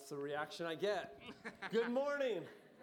That's the reaction I get. Good morning.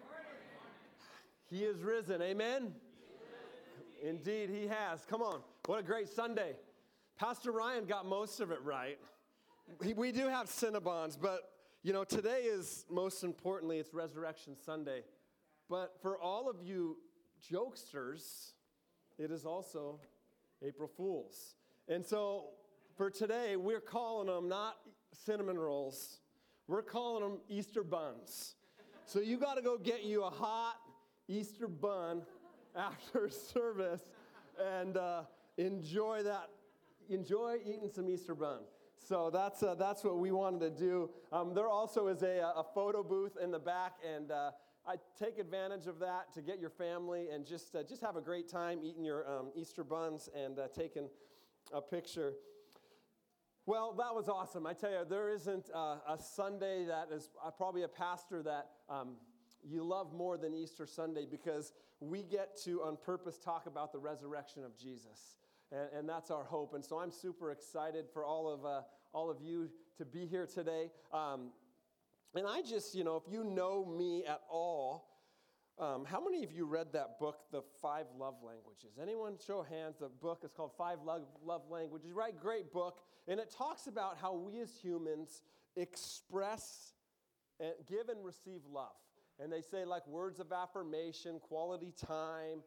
He is risen. Amen? Indeed, he has. Come on. What a great Sunday. Pastor Ryan got most of it right. We do have Cinnabons, but, today is, most importantly, it's Resurrection Sunday. But for all of you jokesters, it is also April Fools. And so for today, we're calling them not cinnamon rolls. We're calling them Easter buns. So you got to go get you a hot Easter bun after service and enjoy that. Enjoy eating some Easter bun. So that's what we wanted to do. There also is a photo booth in the back, and I take advantage of that to get your family and just have a great time eating your Easter buns and taking a picture. Well, that was awesome. I tell you, there isn't a Sunday that is probably a pastor that you love more than Easter Sunday, because we get to, on purpose, talk about the resurrection of Jesus. And that's our hope. And so I'm super excited for all of you to be here today. And I just, if you know me at all, how many of you read that book, The 5 Love Languages? Anyone? Show of hands. The book is called 5 Love Languages, right? Great book. And it talks about how we as humans express, and give and receive love. And they say, like, words of affirmation, quality time,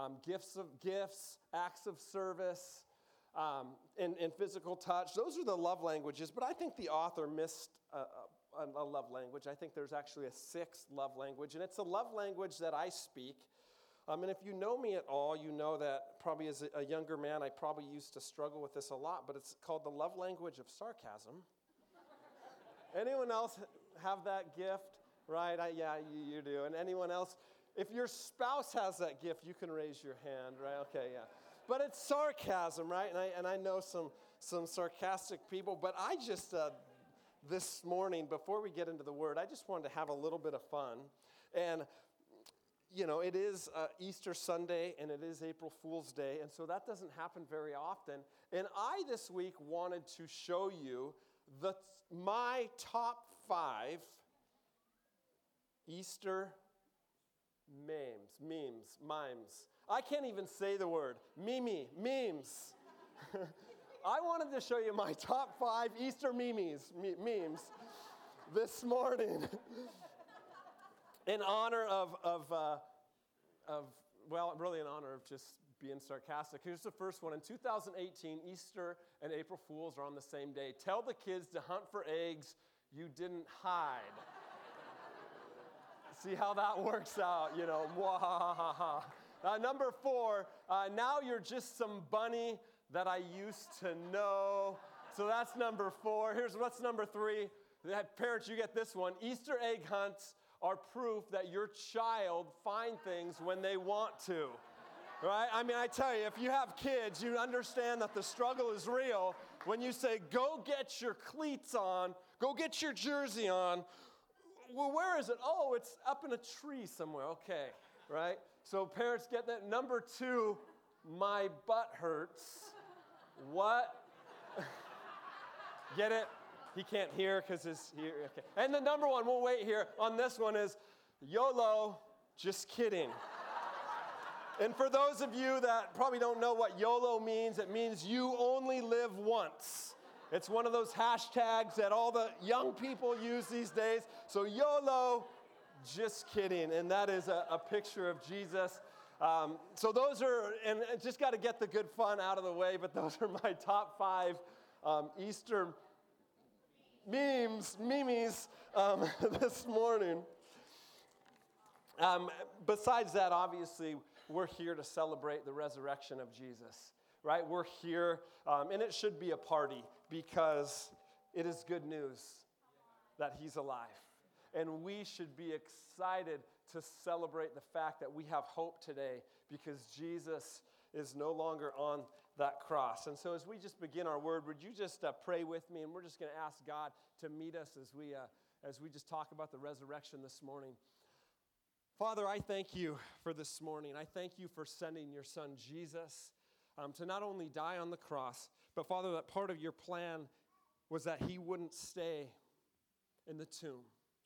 gifts, acts of service, and physical touch. Those are the love languages. But I think the author missed a love language. I think there's actually a 6th love language, and it's a love language that I speak. And if you know me at all, you know that probably as a younger man, I probably used to struggle with this a lot, but it's called the love language of sarcasm. Anyone else have that gift? Right? Yeah, you do. And anyone else? If your spouse has that gift, you can raise your hand, right? Okay, yeah. But it's sarcasm, right? And I know some sarcastic people, but I just... this morning, before we get into the Word, I just wanted to have a little bit of fun. And, it is Easter Sunday, and it is April Fool's Day, and so that doesn't happen very often. And I, this week, wanted to show you my top 5 Easter mimes. I can't even say the word. Memes. I wanted to show you my top 5 Easter memes this morning in honor really in honor of just being sarcastic. Here's the first one. In 2018, Easter and April Fools are on the same day. Tell the kids to hunt for eggs you didn't hide. See how that works out, Mwahahaha. Number 4, now you're just some bunny that I used to know. So that's number 4. What's number 3? Parents, you get this one. Easter egg hunts are proof that your child find things when they want to. Right? I tell you, if you have kids, you understand that the struggle is real when you say, go get your cleats on, go get your jersey on. Well, where is it? Oh, it's up in a tree somewhere. Okay, right? So parents get that. Number 2, my butt hurts. What? Get it? He can't hear because his here. Okay. And the number 1, we'll wait here on this one, is YOLO, just kidding. And for those of you that probably don't know what YOLO means, it means you only live once. It's one of those hashtags that all the young people use these days. So YOLO, just kidding. And that is a picture of Jesus. So those are, and just got to get the good fun out of the way, but those are my top 5 Easter memes this morning. Besides that, obviously, we're here to celebrate the resurrection of Jesus, right? We're here, and it should be a party, because it is good news that he's alive. And we should be excited to celebrate the fact that we have hope today, because Jesus is no longer on that cross. And so as we just begin our word, would you just pray with me? And we're just going to ask God to meet us as we just talk about the resurrection this morning. Father, I thank you for this morning. I thank you for sending your son Jesus to not only die on the cross, but Father, that part of your plan was that he wouldn't stay in the tomb.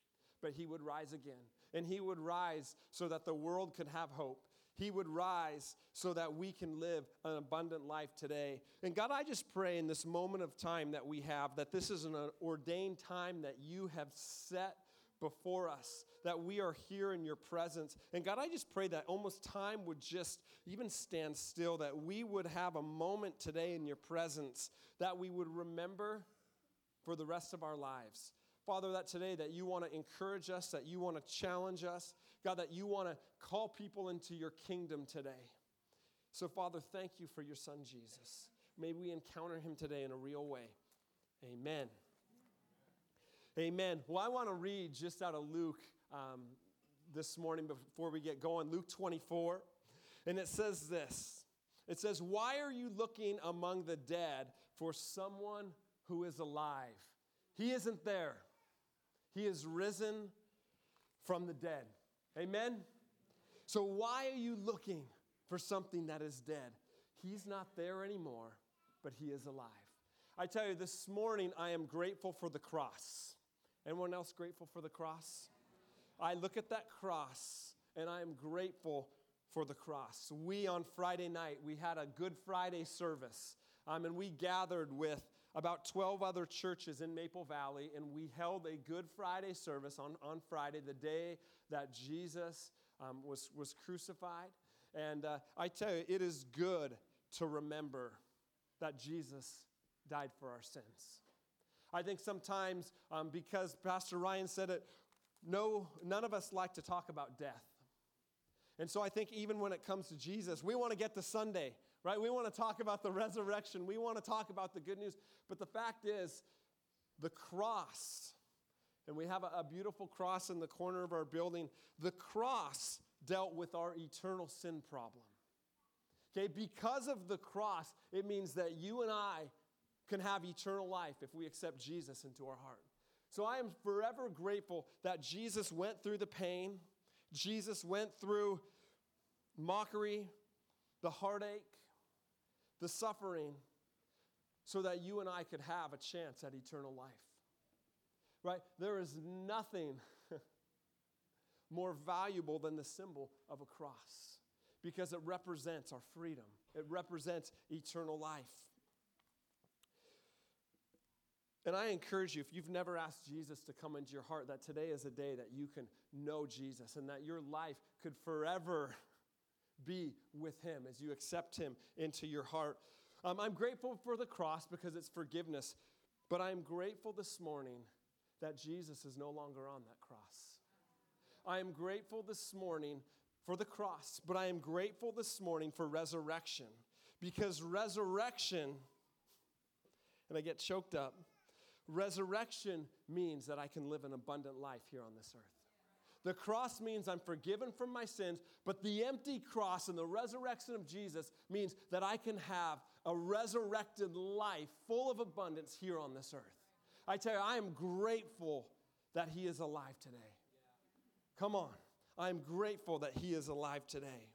but he would rise again. And he would rise so that the world could have hope. He would rise so that we can live an abundant life today. And God, I just pray in this moment of time that we have, that this is an ordained time that you have set before us, that we are here in your presence. And God, I just pray that almost time would just even stand still, that we would have a moment today in your presence that we would remember for the rest of our lives. Father, that today that you want to encourage us, that you want to challenge us, God, that you want to call people into your kingdom today. So, Father, thank you for your son, Jesus. May we encounter him today in a real way. Amen. Amen. Well, I want to read just out of Luke this morning before we get going. Luke 24. And it says this. It says, "Why are you looking among the dead for someone who is alive? He isn't there. He is risen from the dead." Amen? So why are you looking for something that is dead? He's not there anymore, but he is alive. I tell you, this morning I am grateful for the cross. Anyone else grateful for the cross? I look at that cross and I am grateful for the cross. We, on Friday night, we had a Good Friday service. And we gathered with about 12 other churches in Maple Valley, and we held a Good Friday service on Friday, the day that Jesus was crucified. And I tell you, it is good to remember that Jesus died for our sins. I think sometimes, because Pastor Ryan said it, none of us like to talk about death. And so I think even when it comes to Jesus, we want to get to Sunday, right? We want to talk about the resurrection. We want to talk about the good news. But the fact is, the cross, and we have a beautiful cross in the corner of our building, the cross dealt with our eternal sin problem. Okay, because of the cross, it means that you and I can have eternal life if we accept Jesus into our heart. So I am forever grateful that Jesus went through the pain. Jesus went through mockery, the heartache, the suffering, so that you and I could have a chance at eternal life. Right? There is nothing more valuable than the symbol of a cross, because it represents our freedom. It represents eternal life. And I encourage you, if you've never asked Jesus to come into your heart, that today is a day that you can know Jesus and that your life could forever be with him as you accept him into your heart. I'm grateful for the cross because it's forgiveness, but I'm grateful this morning that Jesus is no longer on that cross. I am grateful this morning for the cross, but I am grateful this morning for resurrection, because resurrection, and I get choked up, resurrection means that I can live an abundant life here on this earth. The cross means I'm forgiven from my sins, but the empty cross and the resurrection of Jesus means that I can have a resurrected life full of abundance here on this earth. I tell you, I am grateful that he is alive today. Come on. I am grateful that he is alive today.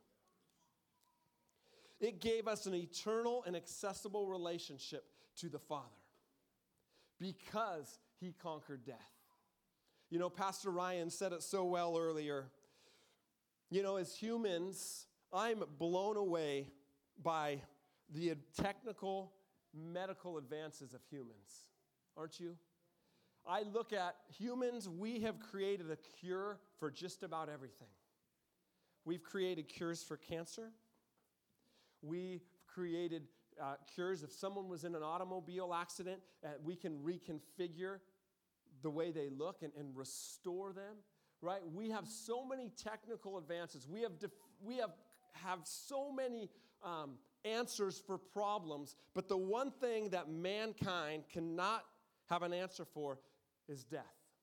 It gave us an eternal and accessible relationship to the Father, because he conquered death. You know, Pastor Ryan said it so well earlier. You know, as humans, I'm blown away by the technical, medical advances of humans. Aren't you? I look at humans, we have created a cure for just about everything. We've created cures for cancer. We've created cures. If someone was in an automobile accident, we can reconfigure the way they look and restore them, right? We have so many technical advances. We have so many answers for problems, but the one thing that mankind cannot have an answer for is death.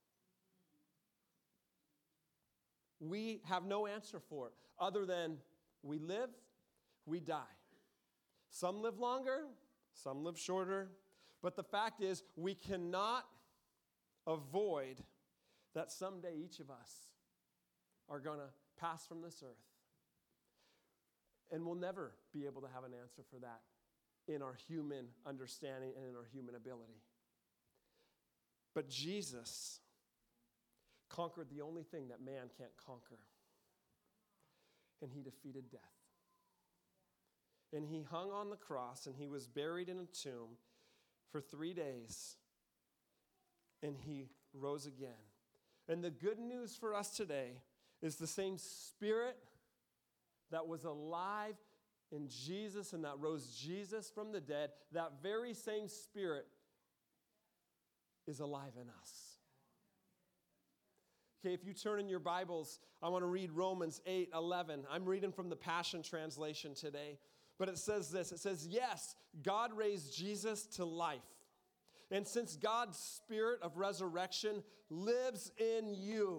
We have no answer for it other than we live, we die. Some live longer, some live shorter, but the fact is we cannot avoid that someday each of us are going to pass from this earth. And we'll never be able to have an answer for that in our human understanding and in our human ability. But Jesus conquered the only thing that man can't conquer. And he defeated death. And he hung on the cross, and he was buried in a tomb for 3 days. And he rose again. And the good news for us today is the same Spirit that was alive in Jesus and that rose Jesus from the dead, that very same Spirit is alive in us. Okay, if you turn in your Bibles, I want to read Romans 8:11. I'm reading from the Passion Translation today. But it says this. It says, yes, God raised Jesus to life. And since God's Spirit of resurrection lives in you,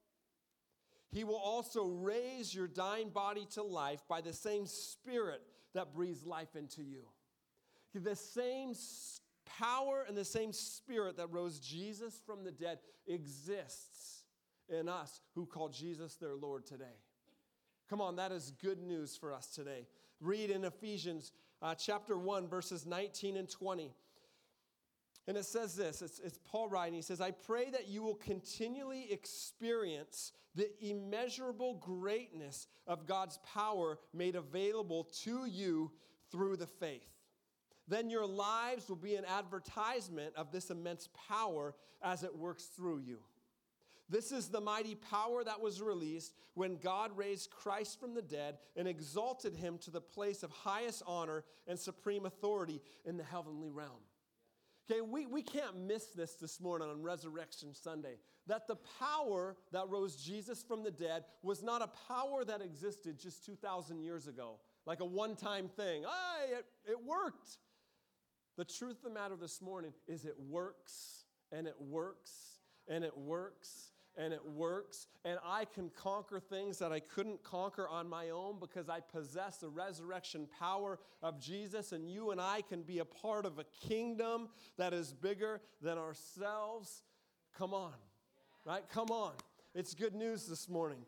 he will also raise your dying body to life by the same Spirit that breathes life into you. The same power and the same Spirit that rose Jesus from the dead exists in us who call Jesus their Lord today. Come on, that is good news for us today. Read in Ephesians chapter 1, verses 19 and 20. And it says this, it's Paul writing, he says, I pray that you will continually experience the immeasurable greatness of God's power made available to you through the faith. Then your lives will be an advertisement of this immense power as it works through you. This is the mighty power that was released when God raised Christ from the dead and exalted him to the place of highest honor and supreme authority in the heavenly realm. Okay, we can't miss this morning on Resurrection Sunday. That the power that rose Jesus from the dead was not a power that existed just 2,000 years ago, like a one-time thing. It worked. The truth of the matter this morning is it works, and it works, and it works, and it works, and I can conquer things that I couldn't conquer on my own because I possess the resurrection power of Jesus, and you and I can be a part of a kingdom that is bigger than ourselves. Come on, right? Come on. It's good news this morning.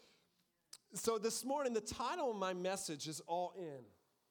So this morning, the title of my message is All In.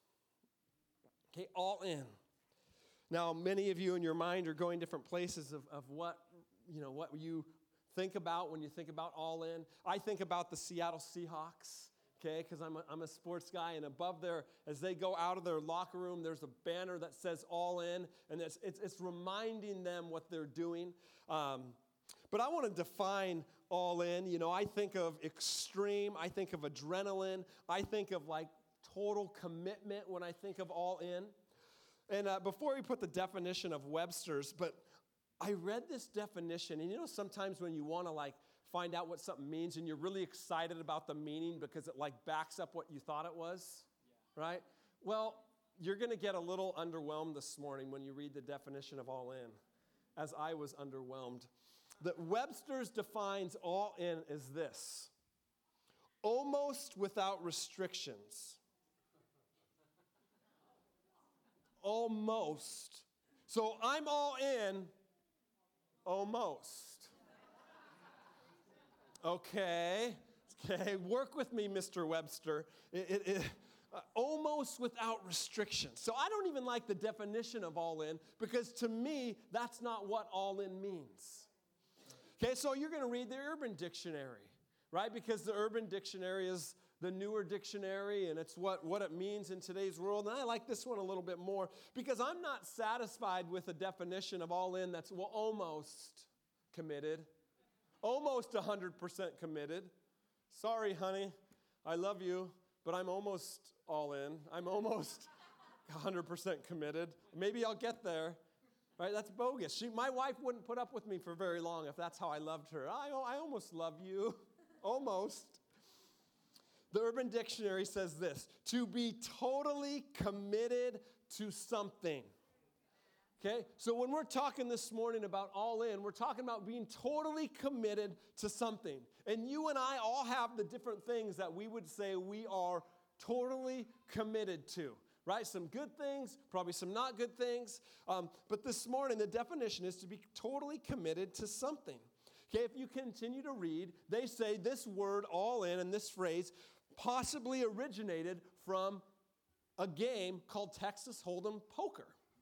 Okay, all in. Now, many of you in your mind are going different places of what you think about when you think about all in. I think about the Seattle Seahawks, okay, because I'm a sports guy, and above there, as they go out of their locker room, there's a banner that says all in, and it's reminding them what they're doing. But I want to define all in. You know, I think of extreme, I think of adrenaline, I think of like total commitment when I think of all in. And before we put the definition of Webster's, but I read this definition, and you know sometimes when you want to like find out what something means and you're really excited about the meaning because it like backs up what you thought it was, right? Well, you're going to get a little underwhelmed this morning when you read the definition of all in, as I was underwhelmed. The Webster's defines all in as this: almost without restrictions. Almost. So I'm all in. Almost. Okay, work with me, Mr. Webster. Almost without restrictions. So I don't even like the definition of all in because to me, that's not what all in means. Okay, so you're going to read the Urban Dictionary, right? Because the Urban Dictionary is the newer dictionary, and it's what it means in today's world. And I like this one a little bit more because I'm not satisfied with a definition of all in that's almost committed, almost 100% committed. Sorry, honey, I love you, but I'm almost all in. I'm almost 100% committed. Maybe I'll get there. Right? That's bogus. My wife wouldn't put up with me for very long if that's how I loved her. I almost love you. Almost. The Urban Dictionary says this: to be totally committed to something. Okay? So when we're talking this morning about all in, we're talking about being totally committed to something. And you and I all have the different things that we would say we are totally committed to. Right? Some good things, probably some not good things. But this morning, the definition is to be totally committed to something. Okay, if you continue to read, they say this word all in and this phrase possibly originated from a game called Texas Hold'em Poker.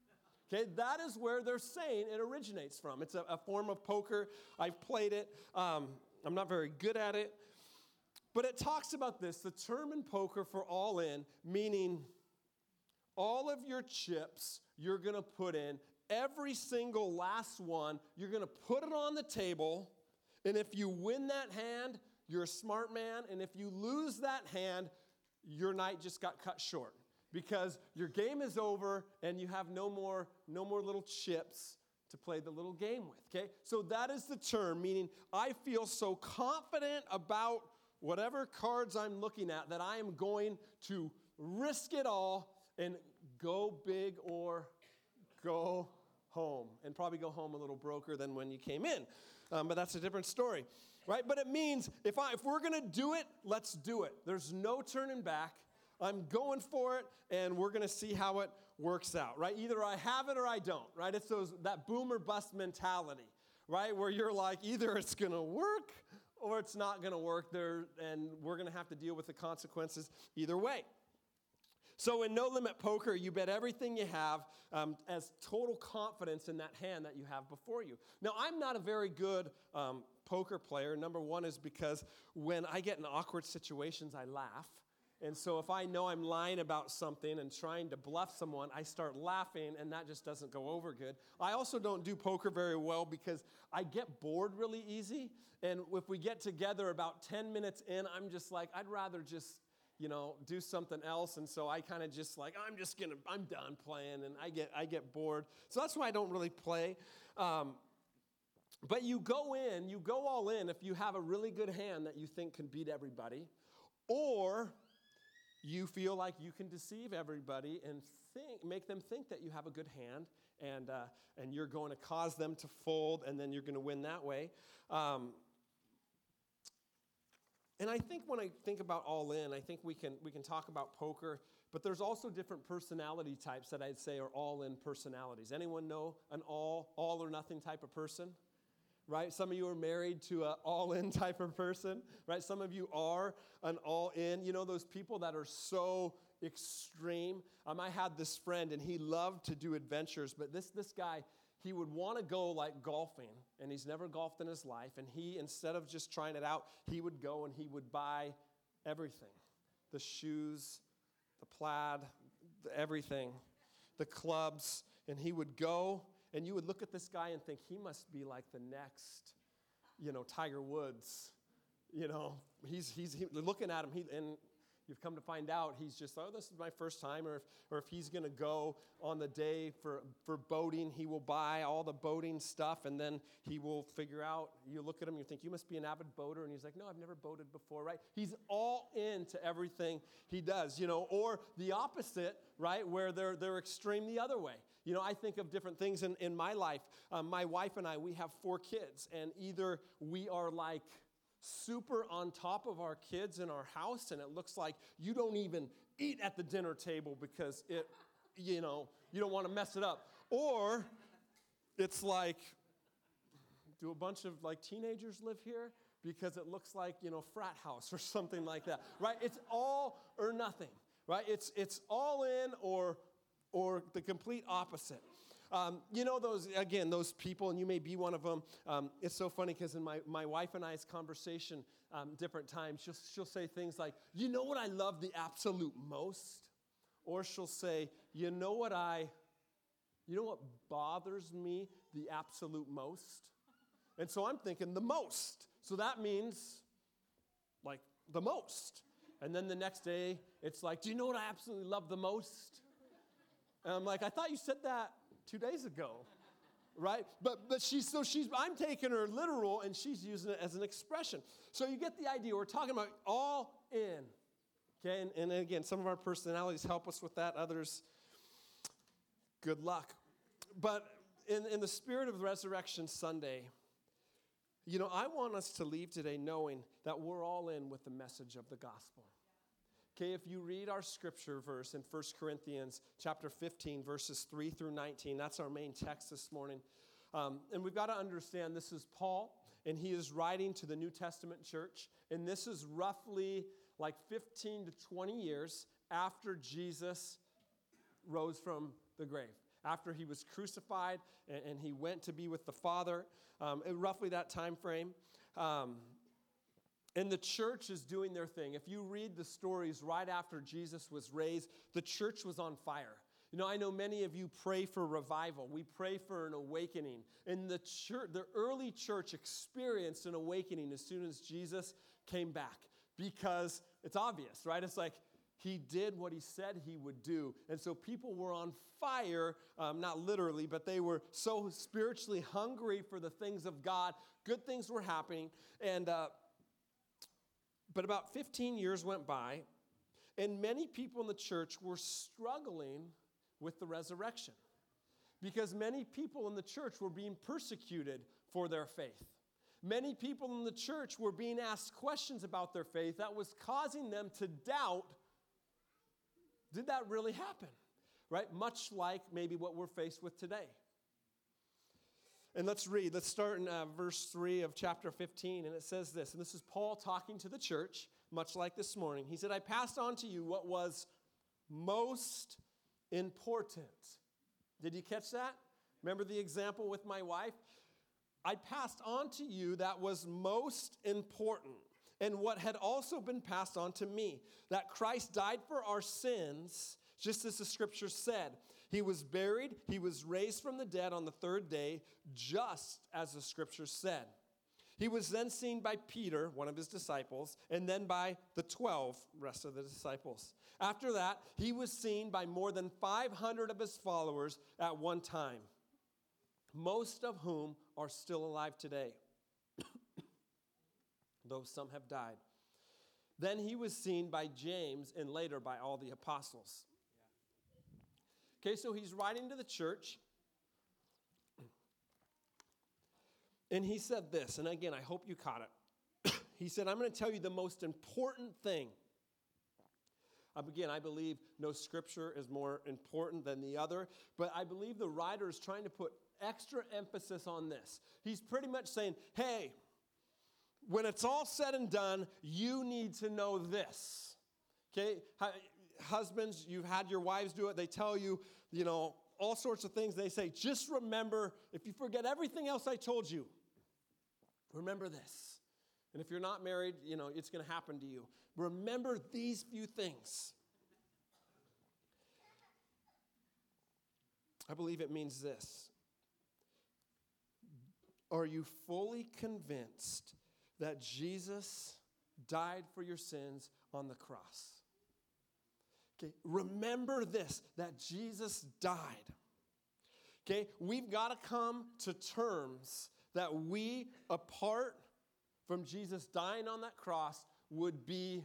Okay, that is where they're saying it originates from. It's a form of poker. I've played it. I'm not very good at it. But it talks about this, the term in poker for all in, meaning all of your chips you're going to put in, every single last one, you're going to put it on the table, and if you win that hand, you're a smart man, and if you lose that hand, your night just got cut short because your game is over and you have no more little chips to play the little game with, okay? So that is the term, meaning I feel so confident about whatever cards I'm looking at that I am going to risk it all and go big or go home. And probably go home a little broker than when you came in. But that's a different story, right? But it means if we're going to do it, let's do it. There's no turning back. I'm going for it, and we're going to see how it works out, right? Either I have it or I don't, right? It's that boom or bust mentality, right? Where you're like, either it's going to work or it's not going to work there, and we're going to have to deal with the consequences either way. So in No Limit Poker, you bet everything you have as total confidence in that hand that you have before you. Now, I'm not a very good poker player. Number one is because when I get in awkward situations, I laugh. And so if I know I'm lying about something and trying to bluff someone, I start laughing, and that just doesn't go over good. I also don't do poker very well because I get bored really easy. And if we get together about 10 minutes in, I'm just like, I'd rather just, do something else. And so I kind of just like, I'm done playing, and I get bored. So that's why I don't really play. But you go all in if you have a really good hand that you think can beat everybody, or you feel like you can deceive everybody and make them think that you have a good hand, and you're going to cause them to fold, and then you're going to win that way. And I think when I think about all in, I think we can talk about poker, but there's also different personality types that I'd say are all in personalities. Anyone know an all or nothing type of person? Right? Some of you are married to an all-in type of person, right? Some of you are an all-in. You know those people that are so extreme? I had this friend, and he loved to do adventures, but this guy, he would want to go like golfing, and he's never golfed in his life, and he, instead of just trying it out, he would go and he would buy everything. The shoes, the plaid, everything, the clubs, and he would go. And you would look at this guy and think, he must be like the next, Tiger Woods. He's looking at him, and you've come to find out he's just, this is my first time. Or if he's going to go on the day for boating, he will buy all the boating stuff, and then he will figure out, you look at him, you think, you must be an avid boater. And he's like, no, I've never boated before, right? He's all into everything he does, or the opposite, right, where they're extreme the other way. I think of different things in my life. My wife and I, we have 4 kids, and either we are like super on top of our kids in our house, and it looks like you don't even eat at the dinner table because you don't want to mess it up. Or it's like, do a bunch of like teenagers live here? Because it looks like, frat house or something like that, right? It's all or nothing, right? It's all in or the complete opposite. Those people, and you may be one of them. It's so funny because in my wife and I's conversation, different times, she'll say things like, you know what I love the absolute most? Or she'll say, you know what bothers me the absolute most? And so I'm thinking the most. So that means like the most. And then the next day, it's like, do you know what I absolutely love the most? And I'm like, I thought you said that 2 days ago, right? But I'm taking her literal, and she's using it as an expression. So you get the idea. We're talking about all in, okay? And again, some of our personalities help us with that. Others, good luck. But in the spirit of Resurrection Sunday, I want us to leave today knowing that we're all in with the message of the gospel. Okay, if you read our scripture verse in 1 Corinthians chapter 15, verses 3 through 19, that's our main text this morning. And we've got to understand this is Paul, and he is writing to the New Testament church. And this is roughly like 15 to 20 years after Jesus rose from the grave. after he was crucified and he went to be with the Father, roughly that time frame. And the church is doing their thing. If you read the stories right after Jesus was raised, the church was on fire. You know, I know many of you pray for revival. We pray for an awakening. And the early church experienced an awakening as soon as Jesus came back, because it's obvious, right? It's like he did what he said he would do. And so people were on fire, not literally, but they were so spiritually hungry for the things of God. Good things were happening. And but about 15 years went by, and many people in the church were struggling with the resurrection, because many people in the church were being persecuted for their faith. Many people in the church were being asked questions about their faith that was causing them to doubt, did that really happen? Right? Much like maybe what we're faced with today. And let's read. Let's start in verse 3 of chapter 15, and it says this, and this is Paul talking to the church, much like this morning. He said, I passed on to you what was most important. Did you catch that? Remember the example with my wife? I passed on to you that was most important, and what had also been passed on to me, that Christ died for our sins, just as the scripture said. He was buried, he was raised from the dead on the third day, just as the scripture said. He was then seen by Peter, one of his disciples, and then by the 12 rest of the disciples. After that, he was seen by more than 500 of his followers at one time, most of whom are still alive today, though some have died. Then he was seen by James and later by all the apostles. Okay, so he's writing to the church. And he said this, and again, I hope you caught it. He said, I'm going to tell you the most important thing. Again, I believe no scripture is more important than the other, but I believe the writer is trying to put extra emphasis on this. He's pretty much saying, hey, when it's all said and done, you need to know this. Okay? Husbands, you've had your wives do it. They tell you, all sorts of things. They say, just remember, if you forget everything else I told you, remember this. And if you're not married, it's going to happen to you. Remember these few things. I believe it means this. Are you fully convinced that Jesus died for your sins on the cross? Okay, remember this, that Jesus died. Okay, we've got to come to terms that we, apart from Jesus dying on that cross, would be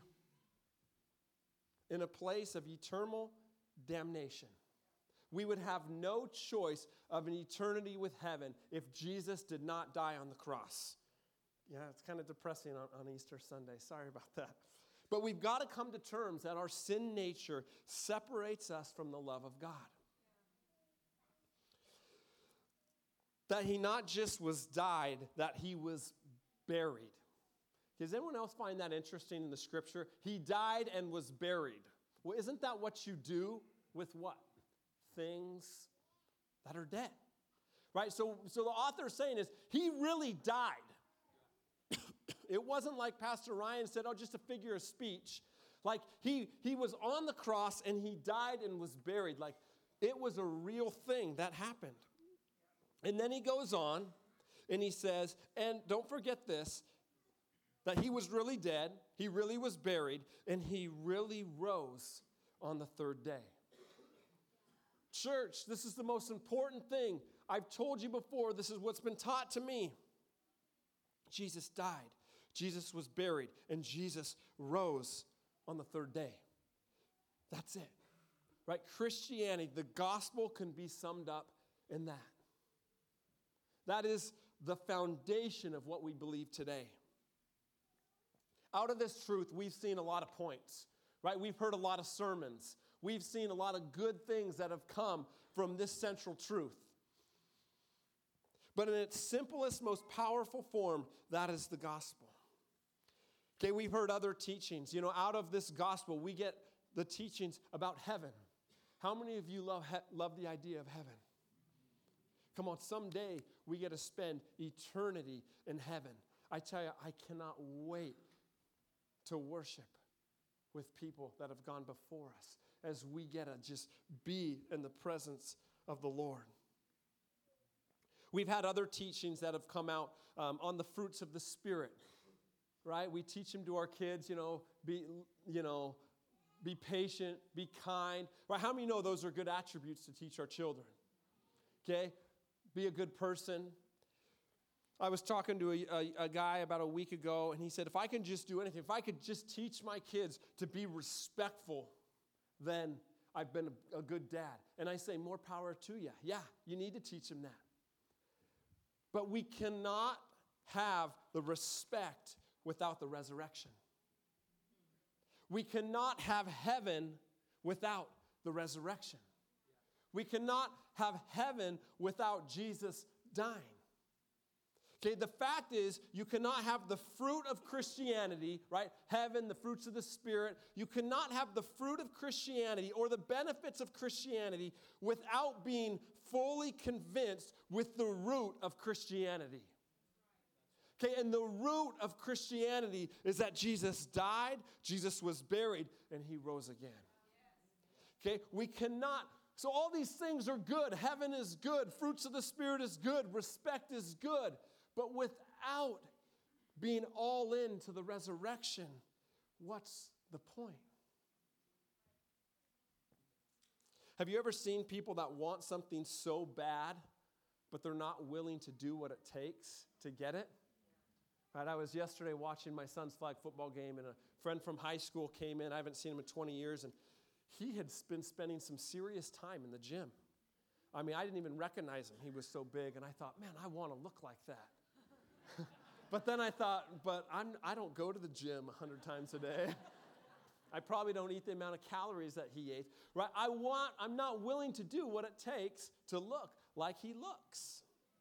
in a place of eternal damnation. We would have no choice of an eternity with heaven if Jesus did not die on the cross. Yeah, it's kind of depressing on Easter Sunday. Sorry about that. But we've got to come to terms that our sin nature separates us from the love of God. That he not just was died, that he was buried. Does anyone else find that interesting in the scripture? He died and was buried. Well, isn't that what you do with what? Things that are dead. Right? So the author is saying is, he really died. It wasn't like Pastor Ryan said, just a figure of speech. Like he was on the cross and he died and was buried. Like it was a real thing that happened. And then he goes on and he says, and don't forget this, that he was really dead, he really was buried, and he really rose on the third day. Church, this is the most important thing. I've told you before, this is what's been taught to me. Jesus died, Jesus was buried, and Jesus rose on the third day. That's it. Right? Christianity, the gospel can be summed up in that. That is the foundation of what we believe today. Out of this truth, we've seen a lot of points, right? We've heard a lot of sermons. We've seen a lot of good things that have come from this central truth. But in its simplest, most powerful form, that is the gospel. Okay, we've heard other teachings. Out of this gospel, we get the teachings about heaven. How many of you love the idea of heaven? Come on, someday we get to spend eternity in heaven. I tell you, I cannot wait to worship with people that have gone before us as we get to just be in the presence of the Lord. We've had other teachings that have come out on the fruits of the Spirit, right? We teach them to our kids, be patient, be kind. Right? How many know those are good attributes to teach our children? Okay? Be a good person. I was talking to a guy about a week ago, and he said, if I can just do anything, if I could just teach my kids to be respectful, then I've been a good dad. And I say, more power to you. Yeah, you need to teach them that. But we cannot have the respect without the resurrection. We cannot have heaven without the resurrection. We cannot have heaven without Jesus dying. Okay, the fact is, you cannot have the fruit of Christianity, right? Heaven, the fruits of the Spirit. You cannot have the fruit of Christianity or the benefits of Christianity without being fully convinced with the root of Christianity. Okay, and the root of Christianity is that Jesus died, Jesus was buried, and he rose again. Okay, we cannot, so all these things are good. Heaven is good, fruits of the Spirit is good, respect is good. But without being all in to the resurrection, what's the point? Have you ever seen people that want something so bad, but they're not willing to do what it takes to get it? Right, I was yesterday watching my son's flag football game, and a friend from high school came in. I haven't seen him in 20 years, and he had been spending some serious time in the gym. I mean, I didn't even recognize him. He was so big, and I thought, man, I want to look like that. But then I thought, I don't go to the gym 100 times a day. I probably don't eat the amount of calories that he ate. Right? I'm not willing to do what it takes to look like he looks.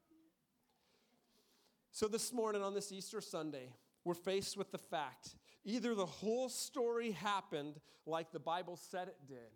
So this morning on this Easter Sunday, we're faced with the fact, either the whole story happened like the Bible said it did,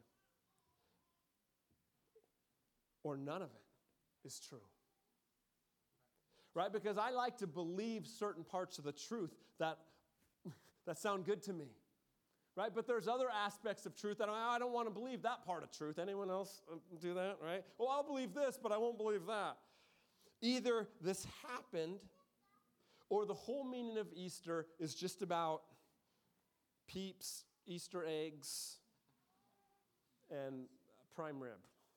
or none of it is true. Right? Because I like to believe certain parts of the truth that sound good to me. Right? But there's other aspects of truth that I don't want to believe that part of truth. Anyone else do that? Right? Well, I'll believe this, but I won't believe that. Either this happened, or the whole meaning of Easter is just about Peeps, Easter eggs, and prime rib.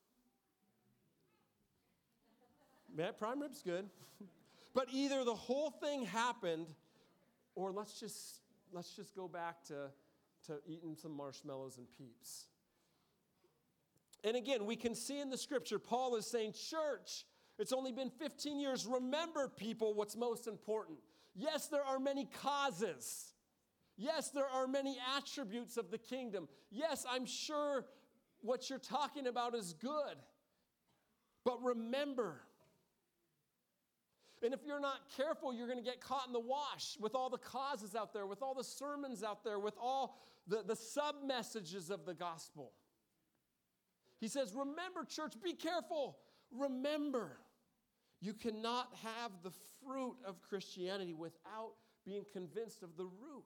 Yeah, prime rib's good. But either the whole thing happened, or let's just go back to eating some marshmallows and Peeps. And again, we can see in the scripture, Paul is saying, church, it's only been 15 years. Remember, people, what's most important. Yes, there are many causes. Yes, there are many attributes of the kingdom. Yes, I'm sure what you're talking about is good. But remember, and if you're not careful, you're going to get caught in the wash with all the causes out there, with all the sermons out there, with all the sub-messages of the gospel. He says, remember, church, be careful. Remember, you cannot have the fruit of Christianity without being convinced of the root.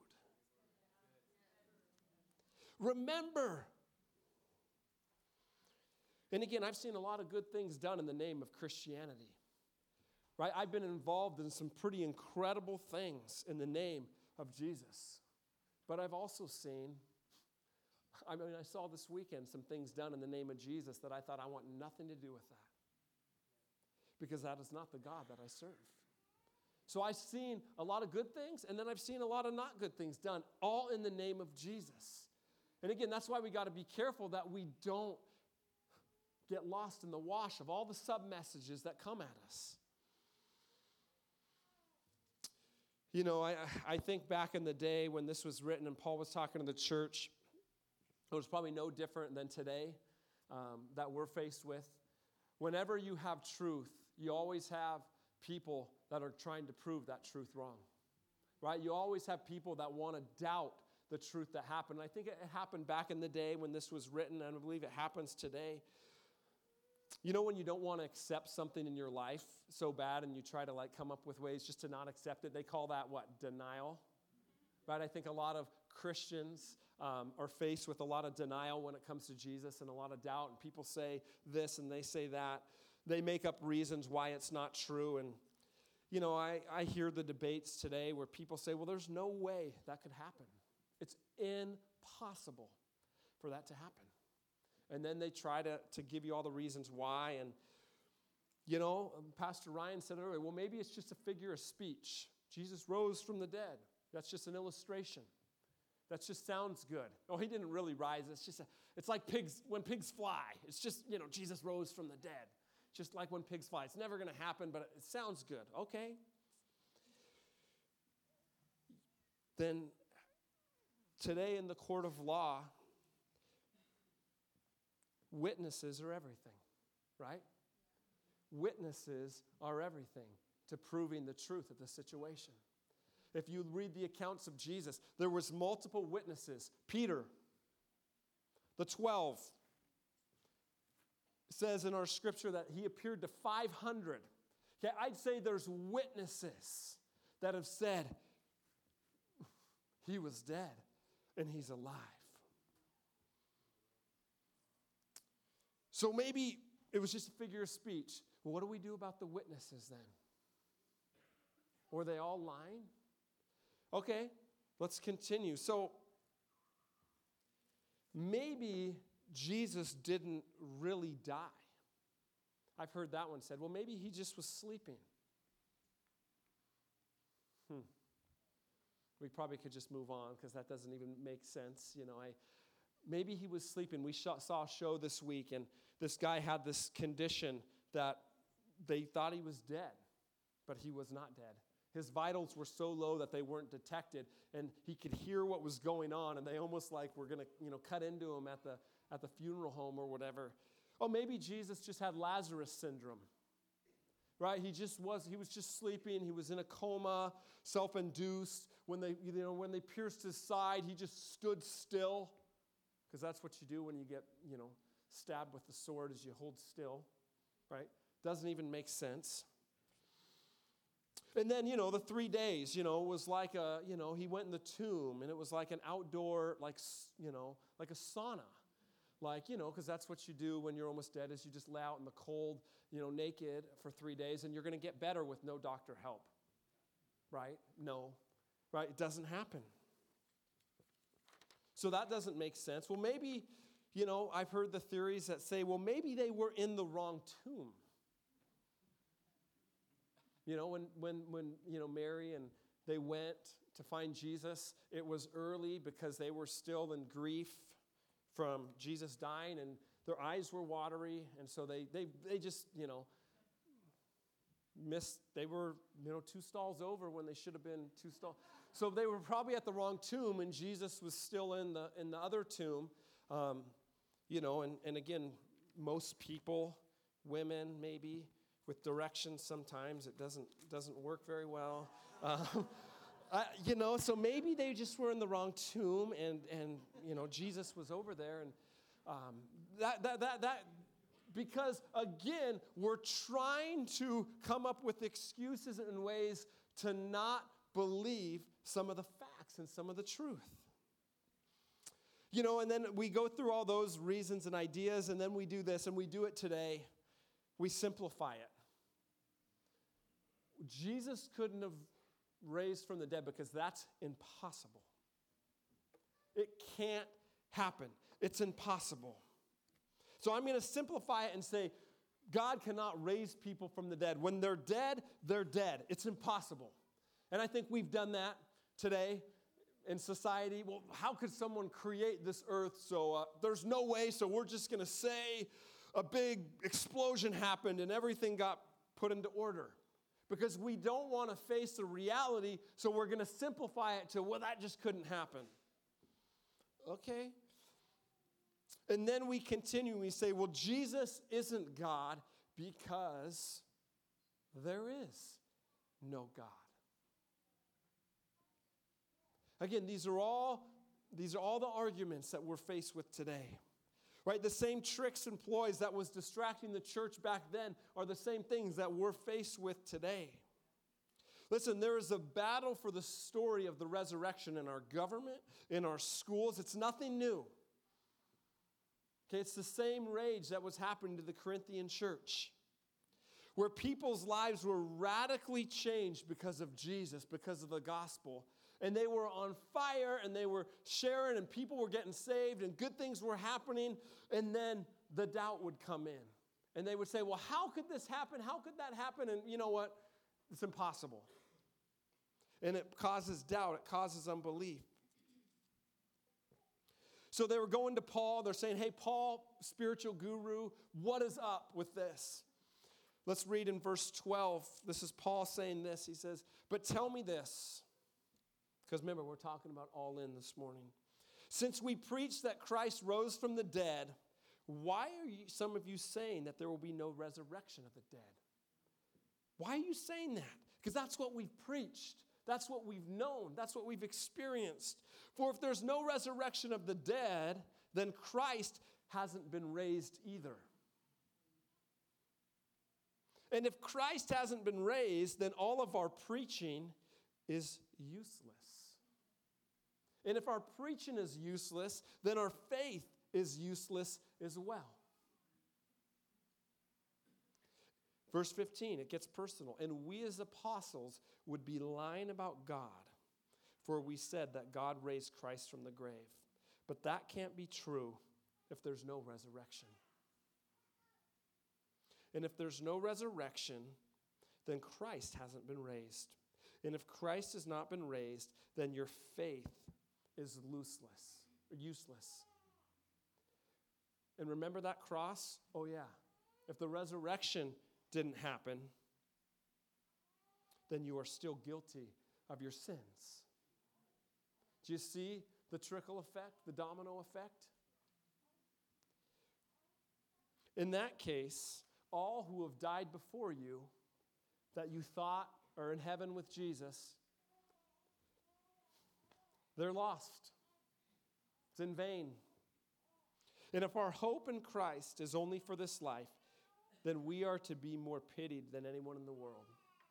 Remember. And again, I've seen a lot of good things done in the name of Christianity. Right? I've been involved in some pretty incredible things in the name of Jesus. But I've also seen, I saw this weekend some things done in the name of Jesus that I thought I want nothing to do with that. Because that is not the God that I serve. So I've seen a lot of good things, and then I've seen a lot of not good things done, all in the name of Jesus. And again, that's why we got to be careful that we don't get lost in the wash of all the sub-messages that come at us. You know, I think back in the day when this was written and Paul was talking to the church, it was probably no different than today that we're faced with. Whenever you have truth, you always have people that are trying to prove that truth wrong, right? You always have people that want to doubt the truth that happened. I think it happened back in the day when this was written, and I believe it happens today. You know when you don't want to accept something in your life so bad and you try to come up with ways just to not accept it? They call that what? Denial. Right? I think a lot of Christians are faced with a lot of denial when it comes to Jesus and a lot of doubt. And people say this and they say that. They make up reasons why it's not true. And, you know, I hear the debates today where people say, well, there's no way that could happen. It's impossible for that to happen. And then they try to give you all the reasons why. And, you know, Pastor Ryan said earlier, well, maybe it's just a figure of speech. Jesus rose from the dead. That's just an illustration. That just sounds good. Oh, he didn't really rise. It's like pigs, when pigs fly. It's just, you know, Jesus rose from the dead. Just like when pigs fly. It's never going to happen, but it sounds good. Okay. Then today in the court of law, witnesses are everything, right? Witnesses are everything to proving the truth of the situation. If you read the accounts of Jesus, there was multiple witnesses. Peter, the 12, says in our scripture that he appeared to 500. Okay, I'd say there's witnesses that have said he was dead and he's alive. So maybe it was just a figure of speech. Well, what do we do about the witnesses then? Were they all lying? Okay, let's continue. So maybe Jesus didn't really die. I've heard that one said, well, maybe he just was sleeping. We probably could just move on because that doesn't even make sense. You know, maybe he was sleeping. We saw a show this week, and this guy had this condition that they thought he was dead, but he was not dead. His vitals were so low that they weren't detected, and he could hear what was going on, and they almost were going to, cut into him at the funeral home or whatever. Oh, maybe Jesus just had Lazarus syndrome, right? He was just sleeping. He was in a coma, self-induced. When they pierced his side, he just stood still, because that's what you do when you get, stabbed with the sword, is you hold still, right? Doesn't even make sense. And then, the 3 days, was like he went in the tomb, and it was like an outdoor, like a sauna. Because that's what you do when you're almost dead, is you just lay out in the cold, naked for 3 days, and you're going to get better with no doctor help. Right? No. Right? It doesn't happen. So that doesn't make sense. Well, maybe, I've heard the theories that say, well, maybe they were in the wrong tomb. When Mary and they went to find Jesus, it was early because they were still in grief from Jesus dying, and their eyes were watery, and so they just, missed. They were, 2 stalls over when they should have been 2 stalls. So they were probably at the wrong tomb, and Jesus was still in the other tomb. And again, most people, women maybe, with directions sometimes it doesn't work very well. So maybe they just were in the wrong tomb, and Jesus was over there, and that because again, we're trying to come up with excuses and ways to not believe some of the facts and some of the truth. And then we go through all those reasons and ideas, and then we do this, and we do it today. We simplify it. Jesus couldn't have raised from the dead because that's impossible. It can't happen. It's impossible. So I'm going to simplify it and say, God cannot raise people from the dead. When they're dead, they're dead. It's impossible. And I think we've done that today in society. Well, how could someone create this earth? So there's no way, so we're just going to say a big explosion happened and everything got put into order. Because we don't want to face the reality, so we're going to simplify it to, well, that just couldn't happen. Okay? And then we continue, we say, well, Jesus isn't God because there is no God. Again, these are all These are all the arguments that we're faced with today. Right? The same tricks and ploys that was distracting the church back then are the same things that we're faced with today. Listen, there is a battle for the story of the resurrection in our government, in our schools. It's nothing new. Okay, it's the same rage that was happening to the Corinthian church, where people's lives were radically changed because of Jesus, because of the gospel. And they were on fire, and they were sharing, and people were getting saved, and good things were happening. And then the doubt would come in. And they would say, well, how could this happen? How could that happen? And you know what? It's impossible. And it causes doubt. It causes unbelief. So they were going to Paul. They're saying, hey, Paul, spiritual guru, what is up with this? Let's read in verse 12. This is Paul saying this. He says, but tell me this. Because remember, we're talking about all in this morning. Since we preach that Christ rose from the dead, why are some of you saying that there will be no resurrection of the dead? Why are you saying that? Because that's what we've preached. That's what we've known. That's what we've experienced. For if there's no resurrection of the dead, then Christ hasn't been raised either. And if Christ hasn't been raised, then all of our preaching is useless. And if our preaching is useless, then our faith is useless as well. Verse 15, it gets personal. And we as apostles would be lying about God, for we said that God raised Christ from the grave. But that can't be true if there's no resurrection. And if there's no resurrection, then Christ hasn't been raised. And if Christ has not been raised, then your faith is useless. And remember that cross? Oh yeah. If the resurrection didn't happen, then you are still guilty of your sins. Do you see the trickle effect, the domino effect? In that case, all who have died before you, that you thought are in heaven with Jesus, they're lost. It's in vain. And if our hope in Christ is only for this life, then we are to be more pitied than anyone in the world.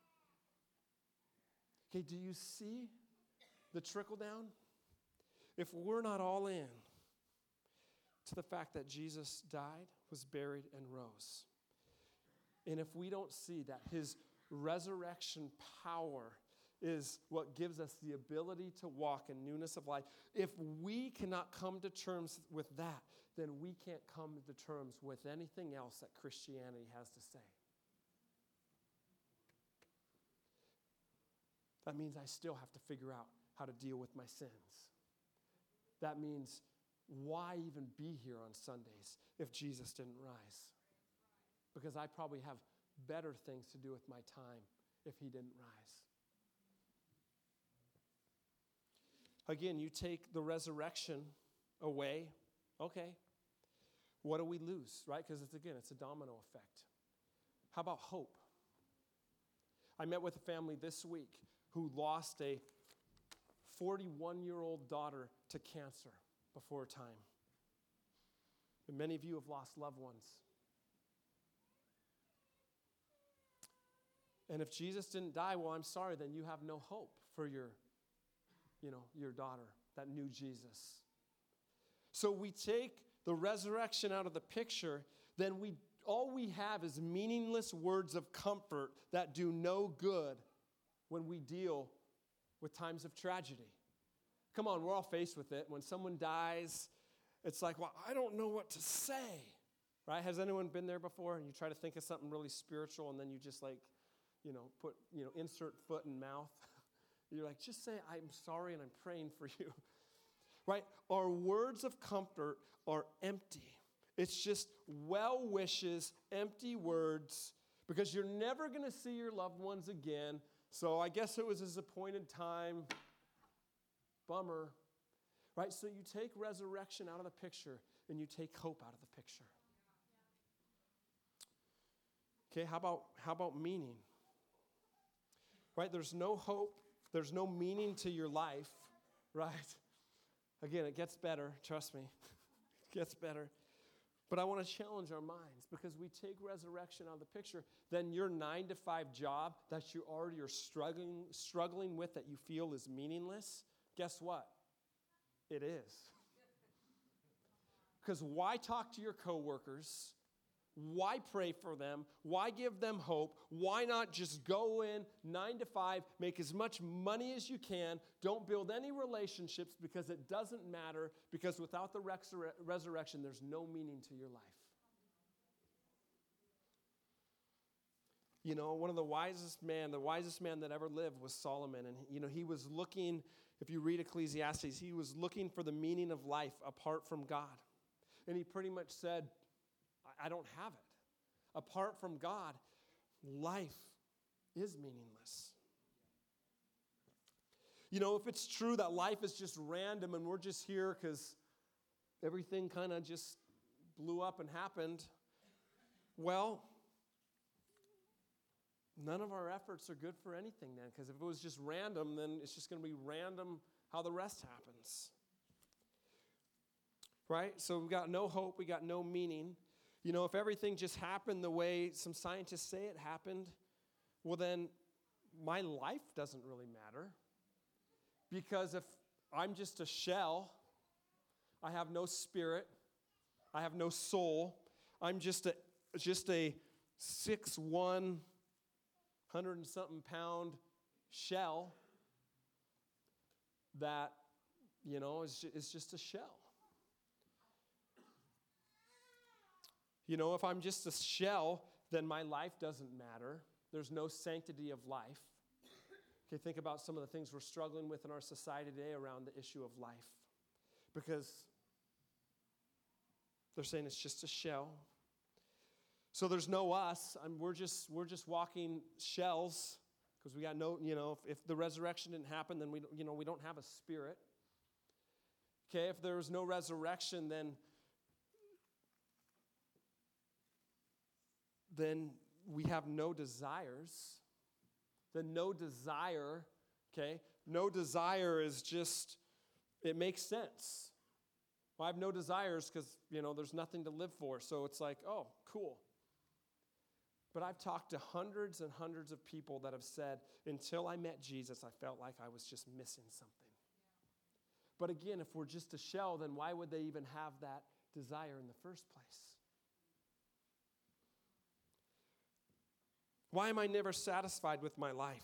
Okay, do you see the trickle down? If we're not all in to the fact that Jesus died, was buried, and rose, and if we don't see that his resurrection power is what gives us the ability to walk in newness of life, if we cannot come to terms with that, then we can't come to terms with anything else that Christianity has to say. That means I still have to figure out how to deal with my sins. That means why even be here on Sundays if Jesus didn't rise? Because I probably have better things to do with my time if he didn't rise. Again, you take the resurrection away, okay. What do we lose, right? Because it's a domino effect. How about hope? I met with a family this week who lost a 41-year-old daughter to cancer before time. And many of you have lost loved ones. And if Jesus didn't die, well, I'm sorry, then you have no hope for your daughter, that new Jesus. So we take the resurrection out of the picture, then all we have is meaningless words of comfort that do no good when we deal with times of tragedy. Come on, we're all faced with it. When someone dies, it's like, well, I don't know what to say, right? Has anyone been there before and you try to think of something really spiritual and then you just put, insert foot in mouth? You're like, just say, I'm sorry and I'm praying for you, right? Our words of comfort are empty. It's just well wishes, empty words, because you're never going to see your loved ones again. So I guess it was his appointed time. Bummer, right? So you take resurrection out of the picture and you take hope out of the picture. Okay, how about meaning? Right? There's no hope. There's no meaning to your life, right? Again, it gets better. Trust me. It gets better. But I want to challenge our minds because we take resurrection out of the picture. Then your 9-to-5 job that you already are struggling with that you feel is meaningless, guess what? It is. Because why talk to your coworkers? Why pray for them? Why give them hope? Why not just go in 9 to 5, make as much money as you can, don't build any relationships because it doesn't matter, because without the resurrection, there's no meaning to your life. You know, one of the wisest man that ever lived was Solomon. And, you know, he was looking, if you read Ecclesiastes, he was looking for the meaning of life apart from God. And he pretty much said, I don't have it. Apart from God, life is meaningless. You know, if it's true that life is just random and we're just here because everything kind of just blew up and happened, well, none of our efforts are good for anything then, because if it was just random, then it's just going to be random how the rest happens. Right? So we got no hope, we got no meaning. You know, if everything just happened the way some scientists say it happened, well then my life doesn't really matter. Because if I'm just a shell, I have no spirit, I have no soul, I'm just a 6'1", 100 and something pound shell that, you know, is just a shell. You know, if I'm just a shell, then my life doesn't matter. There's no sanctity of life. Okay, think about some of the things we're struggling with in our society today around the issue of life. Because they're saying it's just a shell. So there's no us. We're just walking shells because we got no, you know, if the resurrection didn't happen, then we don't have a spirit. Okay, if there was no resurrection, then we have no desires. Then no desire, okay? No desire is just, it makes sense. Well, I have no desires because, you know, there's nothing to live for. So it's like, oh, cool. But I've talked to hundreds and hundreds of people that have said, until I met Jesus, I felt like I was just missing something. But again, if we're just a shell, then why would they even have that desire in the first place? Why am I never satisfied with my life?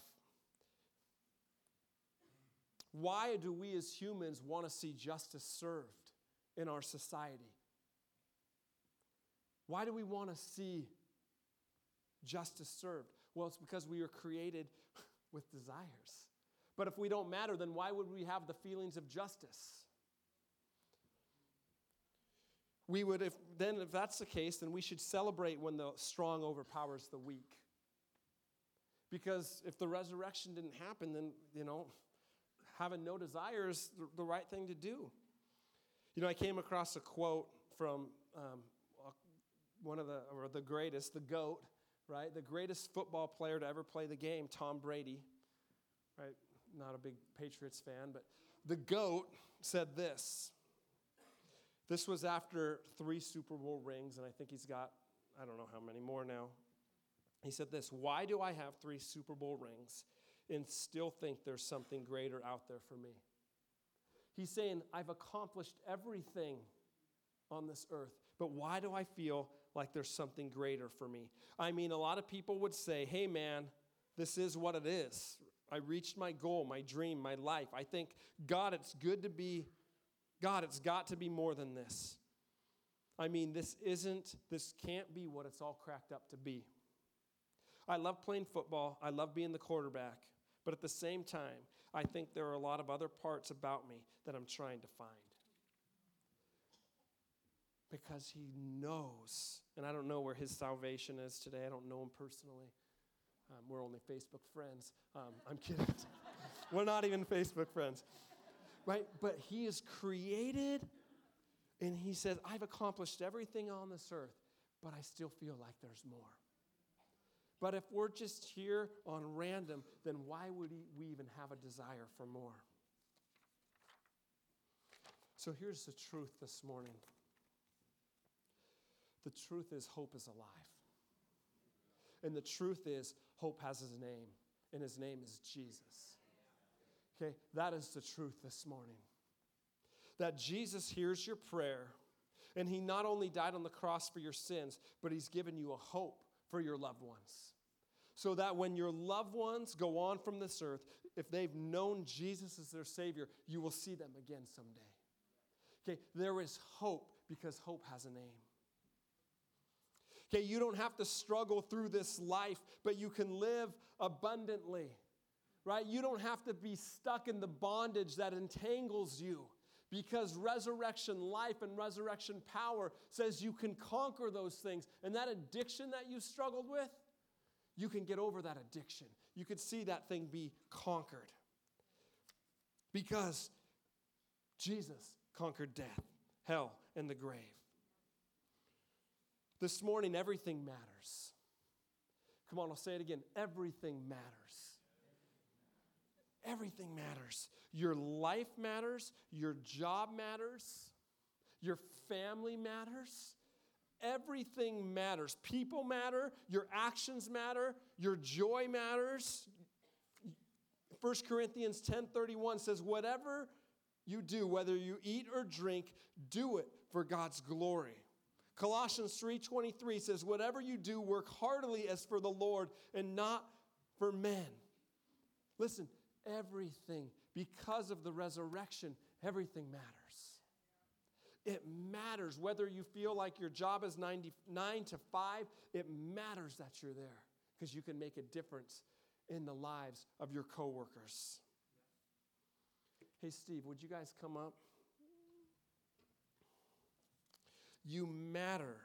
Why do we as humans want to see justice served in our society? Why do we want to see justice served? Well, it's because we are created with desires. But if we don't matter, then why would we have the feelings of justice? If that's the case, then we should celebrate when the strong overpowers the weak. Because if the resurrection didn't happen, then, you know, having no desire is the right thing to do. You know, I came across a quote from the greatest, the GOAT, right? The greatest football player to ever play the game, Tom Brady, right? Not a big Patriots fan, but the GOAT said this. This was after 3 Super Bowl rings, and I think he's got, I don't know how many more now. He said this: why do I have 3 Super Bowl rings and still think there's something greater out there for me? He's saying, I've accomplished everything on this earth, but why do I feel like there's something greater for me? I mean, a lot of people would say, hey man, this is what it is. I reached my goal, my dream, my life. I think, God, it's got to be more than this. I mean, this can't be what it's all cracked up to be. I love playing football. I love being the quarterback. But at the same time, I think there are a lot of other parts about me that I'm trying to find. Because he knows. And I don't know where his salvation is today. I don't know him personally. We're only Facebook friends. I'm kidding. We're not even Facebook friends. Right? But he is created. And he says, I've accomplished everything on this earth. But I still feel like there's more. But if we're just here on random, then why would we even have a desire for more? So here's the truth this morning. The truth is hope is alive. And the truth is hope has his name, and his name is Jesus. Okay, that is the truth this morning. That Jesus hears your prayer, and he not only died on the cross for your sins, but he's given you a hope for your loved ones. So that when your loved ones go on from this earth, if they've known Jesus as their Savior, you will see them again someday. Okay, there is hope because hope has a name. Okay, you don't have to struggle through this life, but you can live abundantly, right? You don't have to be stuck in the bondage that entangles you, because resurrection life and resurrection power says you can conquer those things. And that addiction that you struggled with, you can get over that addiction. You could see that thing be conquered. Because Jesus conquered death, hell, and the grave. This morning, everything matters. Come on, I'll say it again. Everything matters. Everything matters. Your life matters. Your job matters. Your family matters. Everything matters. People matter. Your actions matter. Your joy matters. 1 Corinthians 10:31 says, whatever you do, whether you eat or drink, do it for God's glory. Colossians 3:23 says, whatever you do, work heartily as for the Lord and not for men. Listen, everything, because of the resurrection, everything matters. It matters whether you feel like your job is 9 to 5. It matters that you're there because you can make a difference in the lives of your coworkers. Hey, Steve, would you guys come up? You matter.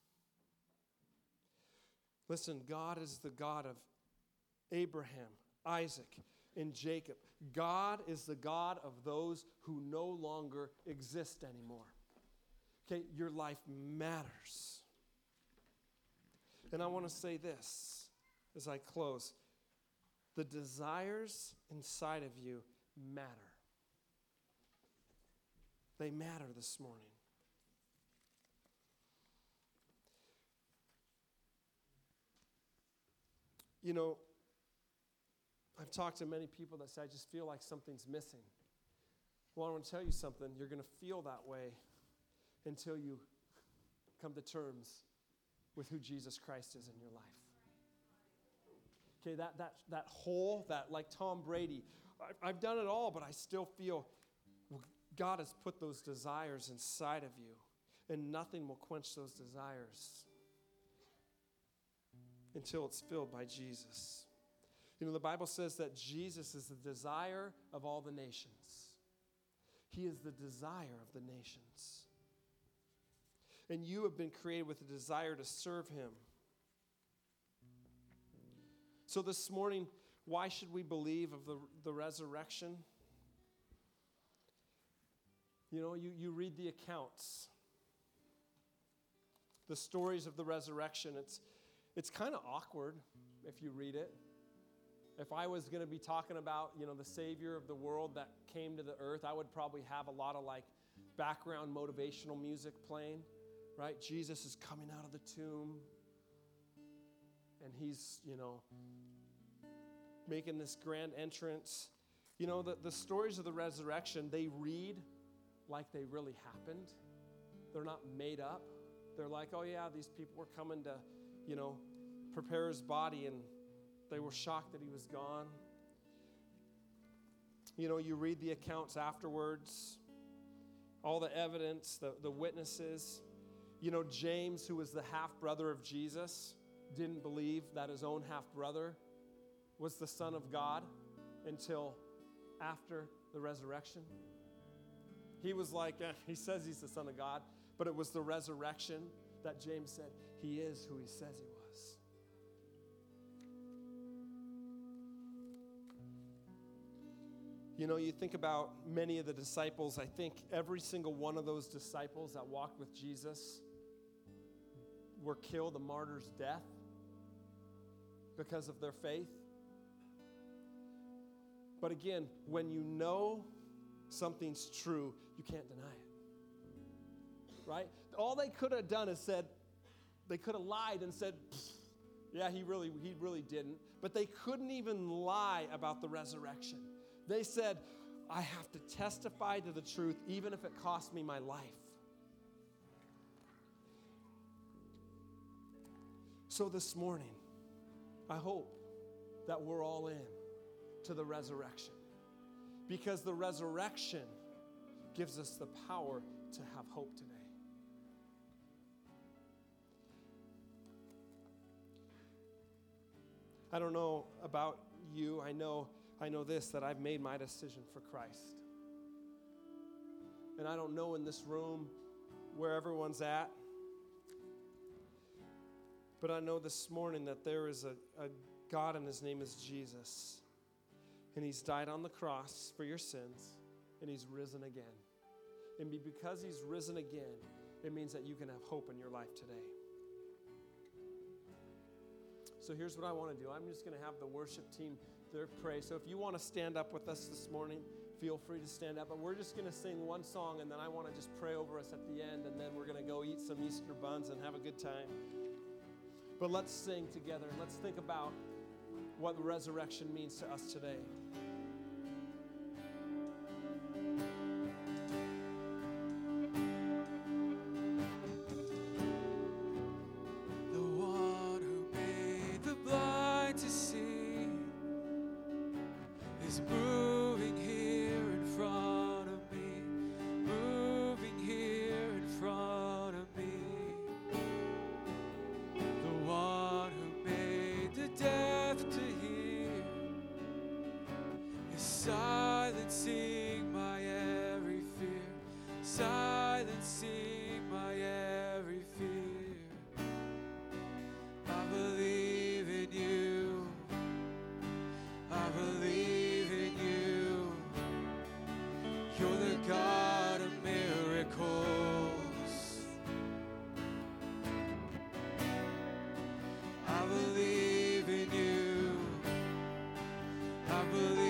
Listen, God is the God of Abraham, Isaac, and Jacob. God is the God of those who no longer exist anymore. Okay, your life matters. And I want to say this as I close. The desires inside of you matter. They matter this morning. You know, I've talked to many people that say, I just feel like something's missing. Well, I want to tell you something. You're going to feel that way until you come to terms with who Jesus Christ is in your life. Okay, that hole, that like Tom Brady, I've done it all, but I still feel God has put those desires inside of you, and nothing will quench those desires until it's filled by Jesus. You know, the Bible says that Jesus is the desire of all the nations. He is the desire of the nations. And you have been created with a desire to serve him. So this morning, why should we believe of the resurrection? You know, you read the accounts, the stories of the resurrection. It's kind of awkward if you read it. If I was going to be talking about, you know, the Savior of the world that came to the earth, I would probably have a lot of like background motivational music playing, right? Jesus is coming out of the tomb, and he's, you know, making this grand entrance. You know, the stories of the resurrection, they read like they really happened. They're not made up. They're like, oh yeah, these people were coming to, you know, prepare his body, and they were shocked that he was gone. You know, you read the accounts afterwards, all the evidence, the witnesses. You know, James, who was the half-brother of Jesus, didn't believe that his own half-brother was the Son of God until after the resurrection. He was like, he says he's the Son of God, but it was the resurrection that James said, he is who he says he was. You know, you think about many of the disciples. I think every single one of those disciples that walked with Jesus were killed a martyr's death because of their faith. But again, when you know something's true, you can't deny it. right? All they could have done is said, they could have lied and said, yeah, he really didn't. But they couldn't even lie about the resurrection. They said, I have to testify to the truth even if it costs me my life. So this morning, I hope that we're all in to the resurrection, because the resurrection gives us the power to have hope today. I don't know about you. I know this, that I've made my decision for Christ. And I don't know in this room where everyone's at, but I know this morning that there is a God, and his name is Jesus. And he's died on the cross for your sins, and he's risen again. And because he's risen again, it means that you can have hope in your life today. So here's what I want to do. I'm just going to have the worship team there pray. So if you want to stand up with us this morning, feel free to stand up. But we're just going to sing one song, and then I want to just pray over us at the end, and then we're going to go eat some Easter buns and have a good time. But let's sing together. Let's think about what the resurrection means to us today. Silencing my every fear, silencing my every fear. I believe in you, I believe in you. You're the God of miracles. I believe in you, I believe.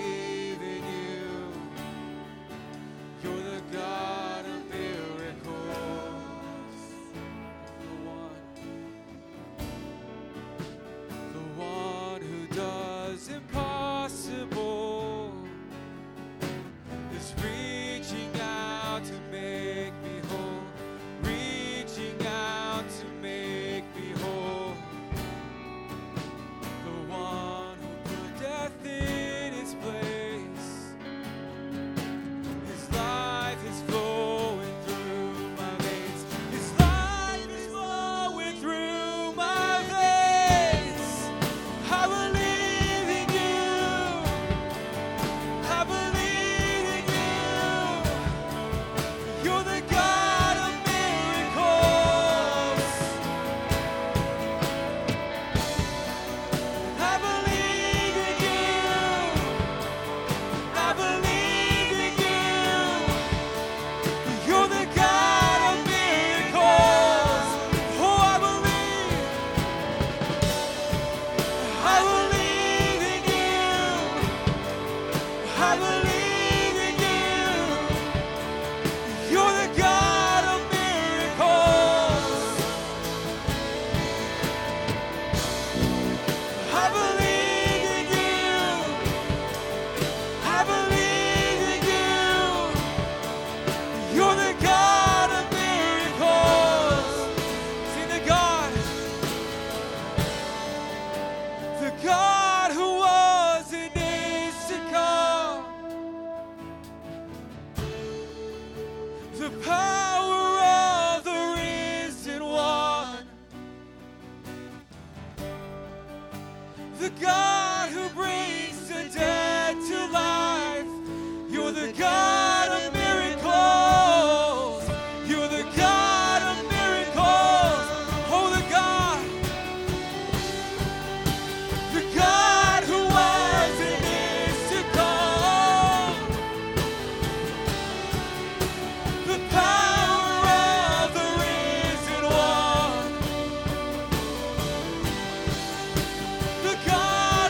God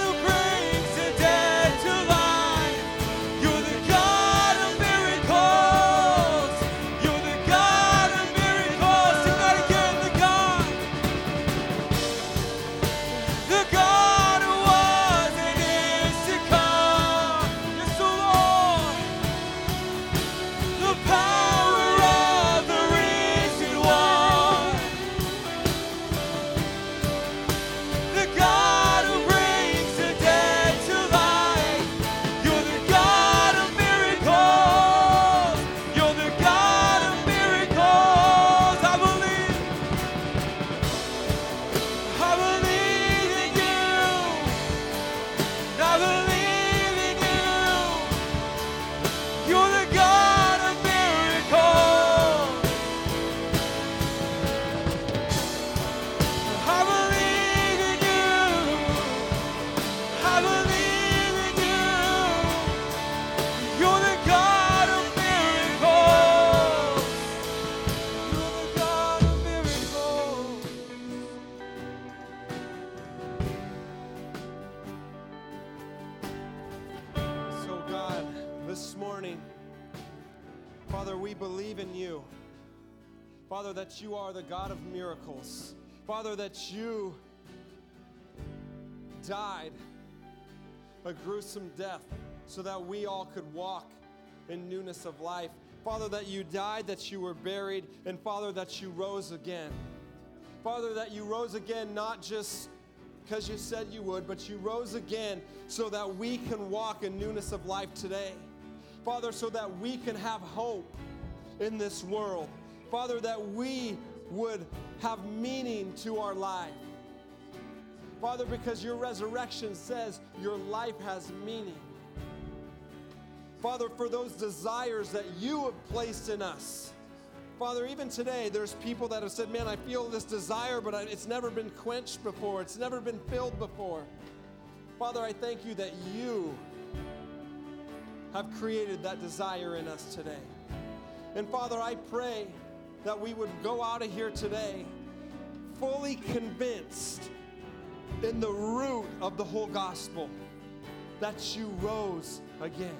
Father, we believe in you. Father, that you are the God of miracles. Father, that you died a gruesome death so that we all could walk in newness of life. Father, that you died, that you were buried, and Father, that you rose again. Father, that you rose again not just because you said you would, but you rose again so that we can walk in newness of life today. Father, so that we can have hope in this world. Father, that we would have meaning to our life. Father, because your resurrection says your life has meaning. Father, for those desires that you have placed in us. Father, even today, there's people that have said, man, I feel this desire, but it's never been quenched before. It's never been filled before. Father, I thank you that you have created that desire in us today. And Father, I pray that we would go out of here today fully convinced in the root of the whole gospel that you rose again.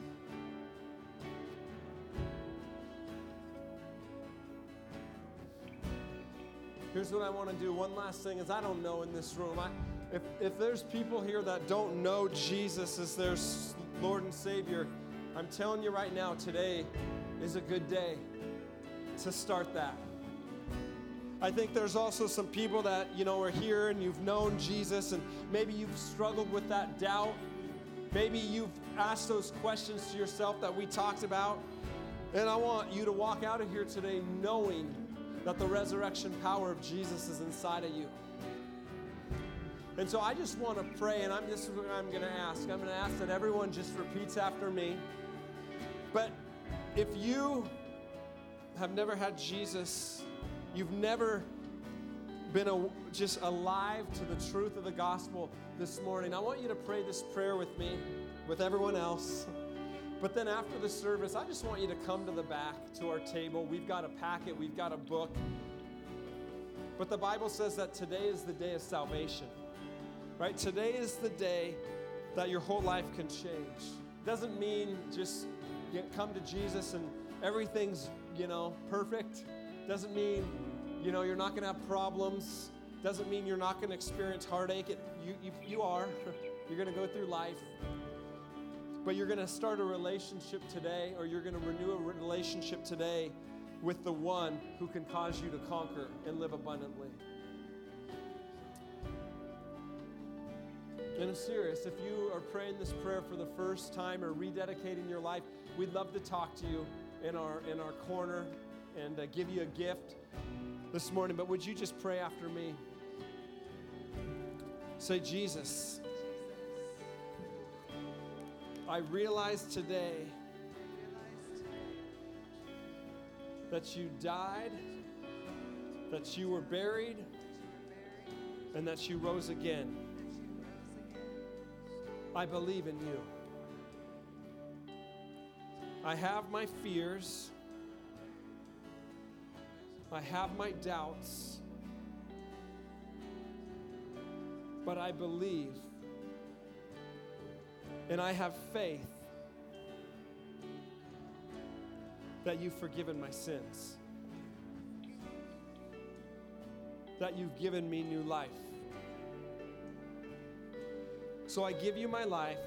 Here's what I want to do. One last thing is I don't know in this room. If there's people here that don't know Jesus as their Lord and Savior, I'm telling you right now, today is a good day to start that. I think there's also some people that, are here and you've known Jesus and maybe you've struggled with that doubt. Maybe you've asked those questions to yourself that we talked about. And I want you to walk out of here today knowing that the resurrection power of Jesus is inside of you. And so I just want to pray, and this is what I'm going to ask. I'm going to ask that everyone just repeats after me. But if you have never had Jesus, you've never been just alive to the truth of the gospel this morning, I want you to pray this prayer with me, with everyone else. But then after the service, I just want you to come to the back to our table. We've got a packet, we've got a book. But the Bible says that today is the day of salvation, right? Today is the day that your whole life can change. Doesn't mean just come to Jesus and everything's, perfect. Doesn't mean, you're not going to have problems. Doesn't mean you're not going to experience heartache. You are. You're going to go through life. But you're going to start a relationship today, or you're going to renew a relationship today with the one who can cause you to conquer and live abundantly. And I'm serious, if you are praying this prayer for the first time or rededicating your life, we'd love to talk to you in our corner and give you a gift this morning. But would you just pray after me? Say, Jesus, I realize today that you died, that you were buried, and that you rose again. I believe in you. I have my fears. I have my doubts. But I believe. And I have faith that you've forgiven my sins, that you've given me new life. So I give you my life.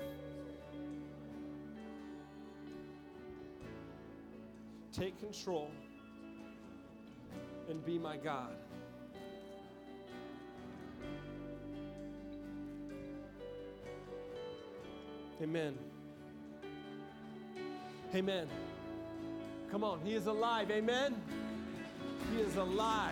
Take control and be my God. Amen. Amen. Come on, he is alive. Amen. He is alive.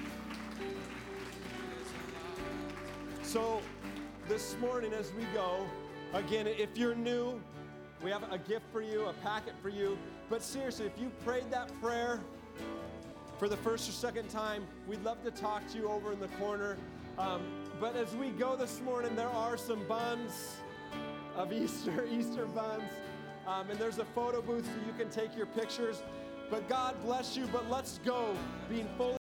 So this morning as we go, again, if you're new, we have a gift for you, a packet for you. But seriously, if you prayed that prayer for the first or second time, we'd love to talk to you over in the corner. But as we go this morning, there are some buns of Easter buns. And there's a photo booth so you can take your pictures. But God bless you. But let's go being fully